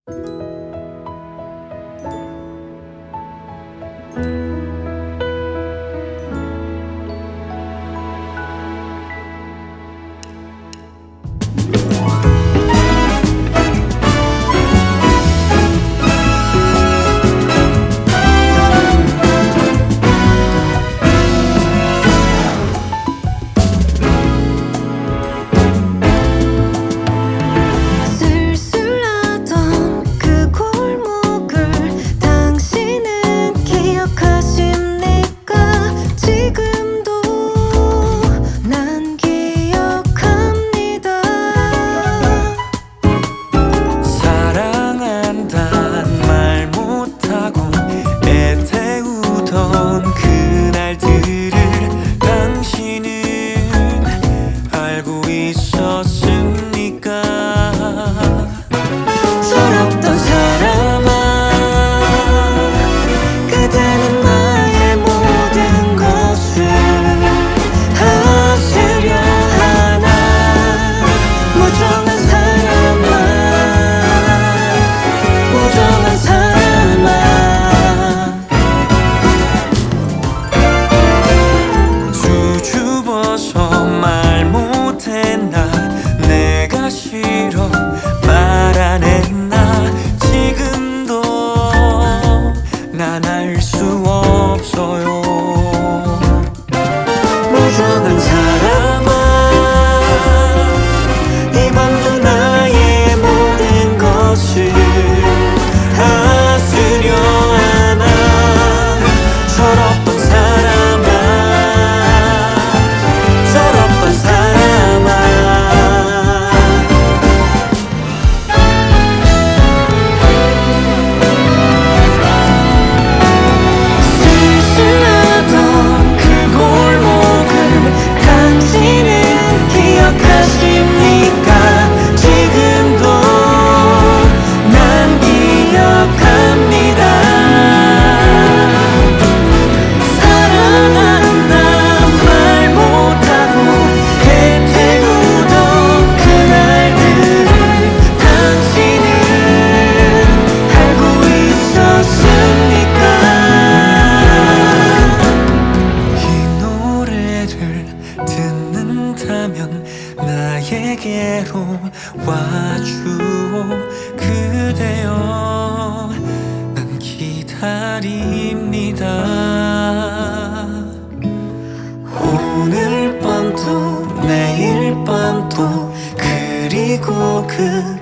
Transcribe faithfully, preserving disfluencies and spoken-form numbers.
난 알 수 없어요. 무정한 사람아, 이 밤도 나의 모든 것을 아스려 하나. 철없던 사람아, 철없던 사람아. 쓸쓸하던 그 골목을 당신은 기억하십니까? 지금도 난 기억합니다. 사랑한다 말 못하고 해태우던 그날들을 당신은 알고 있었습니까? 이 노래를 듣는다면 나에게로 와주오. 그대여, 난 기다립니다. 오늘 밤도 내일 밤도 그리고 그